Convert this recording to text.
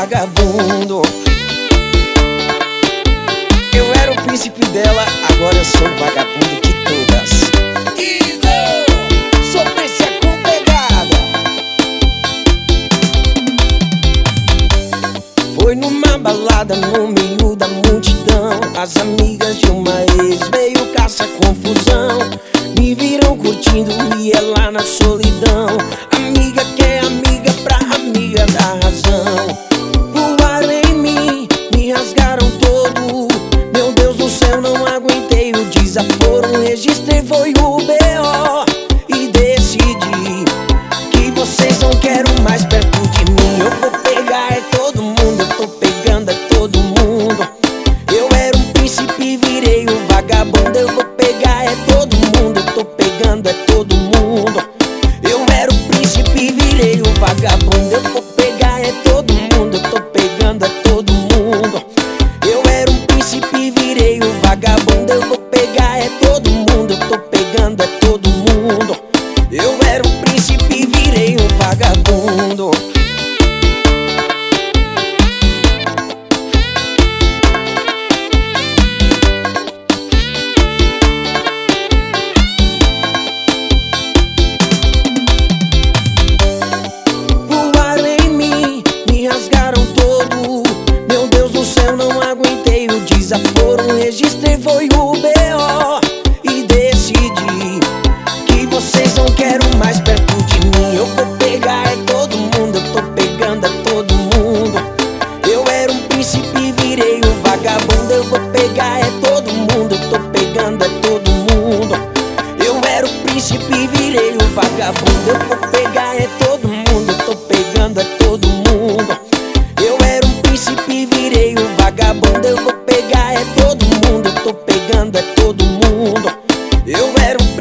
vagabundo. Eu era o príncipe dela, agora eu sou o vagabundo de todas. Igor, sofrência com pegada. Foi numa balada no meio da multidão. As amigas de uma ex veio caçar confusão. Me viram curtindo e ela na solidão. Amiga que é amiga pra amiga da razão. Voaram em mim, me rasgaram todo. Meu Deus do céu, não aguentei o desaforo. Registrei, foi o B.O. e decidi que vocês não querem mais perto de mim. Eu vou pegar é todo mundo, eu tô pegando é todo mundo. Eu era um príncipe, virei um vagabundo. Eu vou pegar é todo mundo, eu tô pegando é todo mundo. Eu era um príncipe, virei um vagabundo. Eu vou pegar é todo mundo, eu tô pegando é todo mundo. Eu era um príncipe, virei um vagabundo. Eu vou pegar é todo mundo, eu tô pegando é todo mundo. Eu era um príncipe, virei um vagabundo. Voaram em mim, me rasgaram todo. Meu Deus do céu, não aguentei o desaforo. Registrei, foi o B.O. e decidi que vocês não querem mais perto de mim. Eu vou pegar é todo mundo, eu tô pegando é todo mundo. Eu era um príncipe, virei um vagabundo. Eu vou pegar é todo mundo, eu tô pegando é todo mundo. Eu era o príncipe, virei um vagabundo. Eu vou pegar é todo mundo, eu tô pegando é todo mundo. Eu era um príncipe, virei um vagabundo. Eu vou pegar é todo mundo, eu tô pegando é todo mundo. Eu era um